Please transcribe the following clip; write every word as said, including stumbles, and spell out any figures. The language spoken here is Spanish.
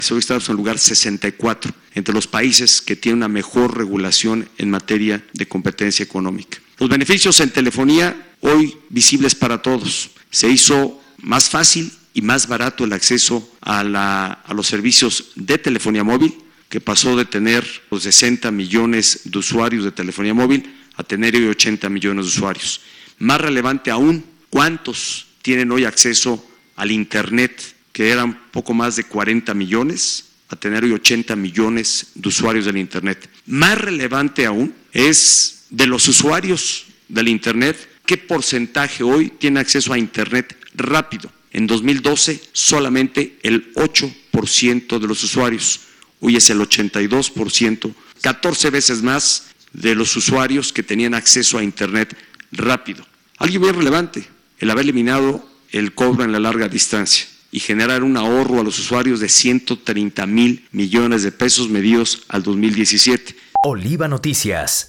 Hoy estamos en el lugar sesenta y cuatro entre los países que tienen una mejor regulación en materia de competencia económica. Los beneficios en telefonía hoy visibles para todos. Se hizo más fácil y más barato el acceso a, la, a los servicios de telefonía móvil, que pasó de tener los sesenta millones de usuarios de telefonía móvil a tener hoy ochenta millones de usuarios. Más relevante aún, ¿cuántos tienen hoy acceso al Internet? Que eran poco más de cuarenta millones, a tener hoy ochenta millones de usuarios del Internet. Más relevante aún es de los usuarios del Internet, ¿qué porcentaje hoy tiene acceso a Internet rápido? En dos mil doce solamente el ocho por ciento de los usuarios, hoy es el ochenta y dos por ciento, catorce veces más de los usuarios que tenían acceso a Internet rápido. Algo bien relevante, el haber eliminado el cobro en la larga distancia y generar un ahorro a los usuarios de ciento treinta mil millones de pesos medidos al dos mil diecisiete. Oliva Noticias.